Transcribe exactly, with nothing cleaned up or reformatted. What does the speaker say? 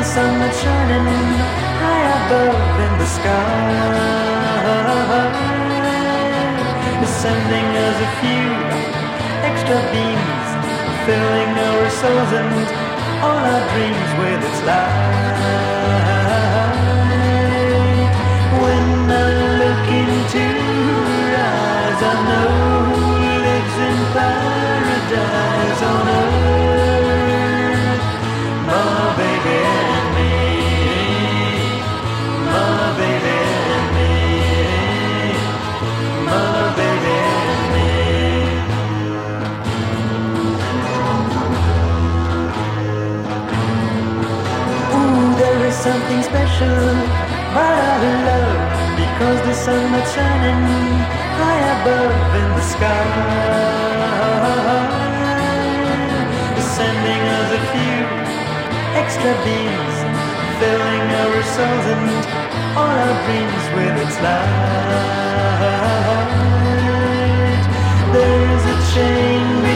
sun that's shining high above in the sky, sending us a few extra beams, filling our souls and all our dreams with its light. When I look into her eyes, I know who lives in paradise on earth. My baby and me, my baby and me, my baby and me. Ooh, there is something special about our love, because the sun that's shining high above in the sky, sending us a few extra beams, filling our souls and all our dreams with its light. There is a chain